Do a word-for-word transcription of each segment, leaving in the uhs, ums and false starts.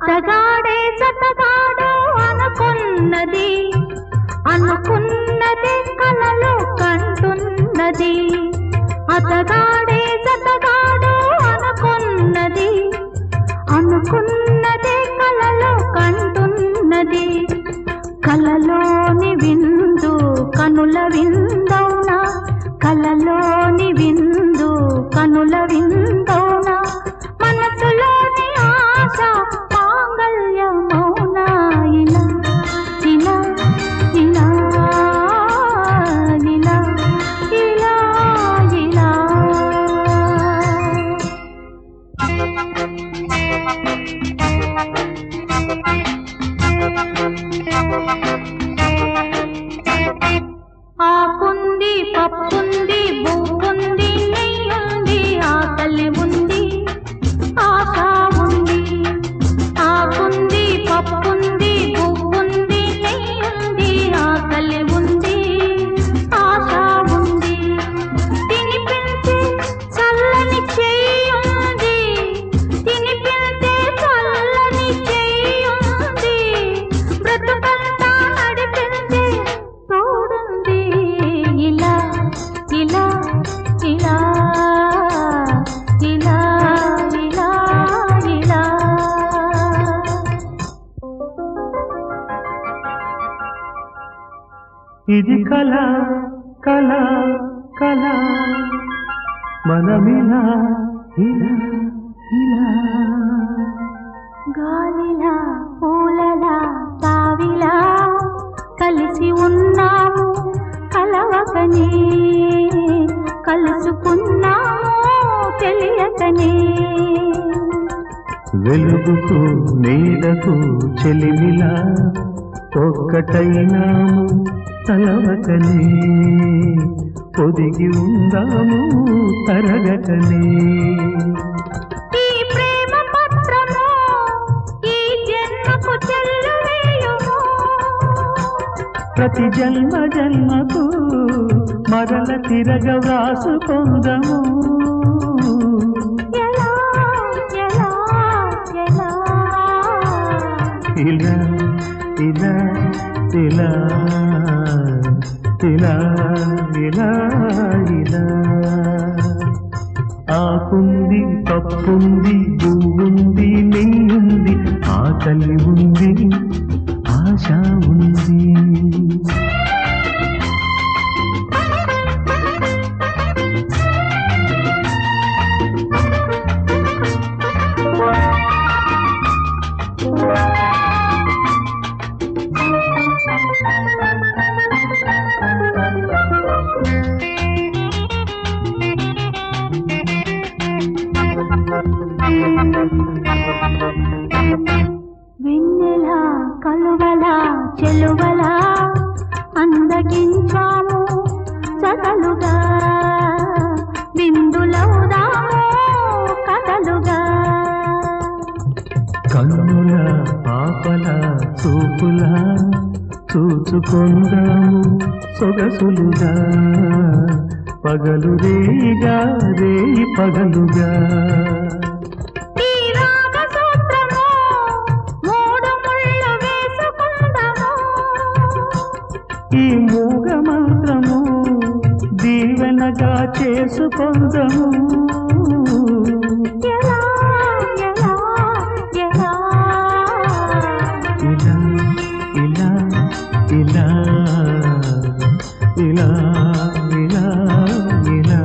అతగాడే సతగాడు అనుకున్నది అనుకున్నది కలలో కంటున్నది అతగాడే సతగాడు అనుకున్నది అనుకున్నది కలలో కంటున్నది కలలోని విందు కనుల విందౌనా కలలోని విందు కనుల విందౌనా మనసులోని ఆశ మాంగళ్యమౌనా ఇలా ఇలా ఇలా ఇలా ఇలా ఇలా ఆకుంది పప్పుంది బువ్వుంది నెయ్యుంది ఆకలి ఉంది ఆశ ఉంది ఆకుంది పప్పుంది బువ్వుంది నెయ్యుంది ఆకలి ఉంది ఆశ ఉంది తినిపించే చల్లని చెయ్యుంది తినిపించే చల్లని చెయ్యుంది బ్రతుకంతా నడిపించే తోడుంది ఇలా ఇలా ఇలా ఇలా ఇలా ఇలా ఇది కళ కళ కళ మనమిలా ఇలా ఇలా గాలిలా పూలలా తావిలా కలిసి ఉన్నాము కలవకనే కలుసుకున్నాము తెలియకనే వెలుగుకు నీడకు చెలిమిలా ఒక్కటైనాము తలవకనే పొదిగి ఉందాము తరగకనే ఈ ప్రేమ పత్రము ఈ జన్మకు చెల్లువేయుము ప్రతి జన్మ జన్మకు మరల తిరగ వ్రాసుకొందము ఎలా ఎలా ఎలా ఇలా ఇలా ఇలా ఇలా ఇలా ఇలా ఆకుంది పప్పుంది పువ్వుంది నెయ్యుంది ఆకలి ఉంది ఆశ ఉంది వెన్నెలా కలువలా చెలువలా అందగించాము సగలుగా బిందులవుదాము కథలుగా కన్నుల పాపల చూపులా చూచుకొందాము సొగసులుగా పగలు రేగా రేయి పగలుగా ఈ రాగ సూత్రము మూడు ముళ్ళు వేసుకుందాము ఈ మూగ మంత్రము దీవెనగా చేసుకొందము ఎలా ఎలా ఎలా ఇలా ఇలా ఇలా ఇలా ఇలా ఇలా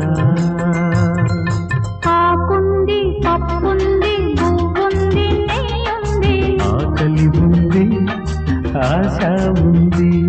ఆకుంది పప్పుంది పువ్వుంది నెయ్యుంది ఆకలి ఉంది ఆశ ఉంది